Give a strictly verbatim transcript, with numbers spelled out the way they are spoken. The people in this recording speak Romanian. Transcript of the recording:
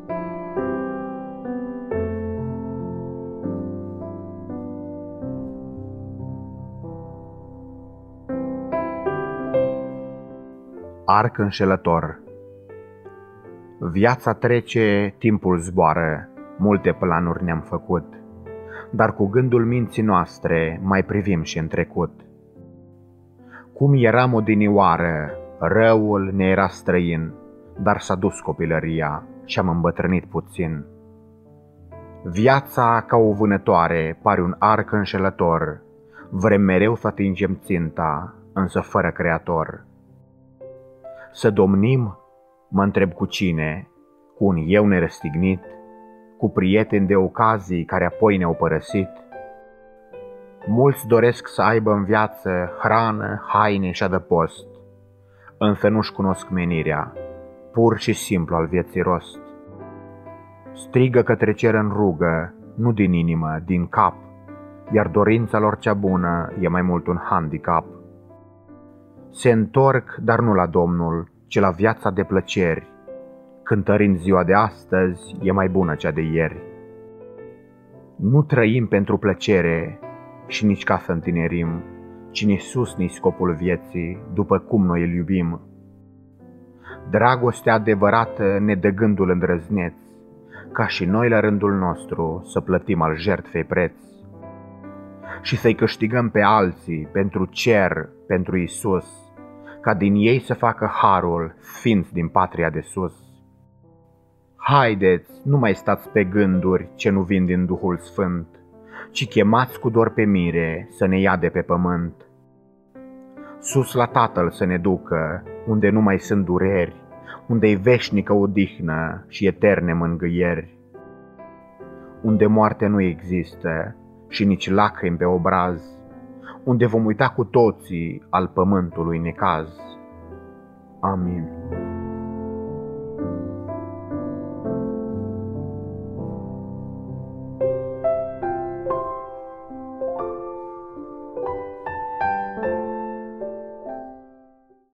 Arc înșelător. Viața trece, timpul zboară, multe planuri ne-am făcut, dar cu gândul minții noastre mai privim și în trecut. Cum eram odinioară, răul ne era străin, dar s-a dus copilăria și-am îmbătrânit puțin. Viața ca o vânătoare pare un arc înșelător, vrem mereu să atingem ținta, însă fără creator. Să domnim? Mă întreb cu cine, cu un eu nerăstignit, cu prieteni de ocazii care apoi ne-au părăsit. Mulți doresc să aibă în viață hrană, haine și adăpost, însă nu-și cunosc menirea, pur și simplu al vieții rost. Strigă către cer în rugă, nu din inimă, din cap, iar dorința lor cea bună e mai mult un handicap. Se întorc, dar nu la Domnul, ci la viața de plăceri, cântărind ziua de astăzi e mai bună cea de ieri. Nu trăim pentru plăcere și nici ca să întinerim, ci ni sus ni scopul vieții, după cum noi îl iubim. Dragostea adevărată ne dă gândul îndrăzneț, ca și noi la rândul nostru să plătim al jertfei preț și să-i câștigăm pe alții pentru cer, pentru Iisus, ca din ei să facă harul sfinți din patria de sus. Haideți, nu mai stați pe gânduri ce nu vin din Duhul Sfânt, ci chemați cu dor pe mire să ne ia de pe pământ. Sus la Tatăl să ne ducă, unde nu mai sunt dureri, unde-i veșnică odihnă și eterne mângâieri, unde moarte nu există și nici lacrimi pe obraz, unde vom uita cu toții al pământului necaz. Amin.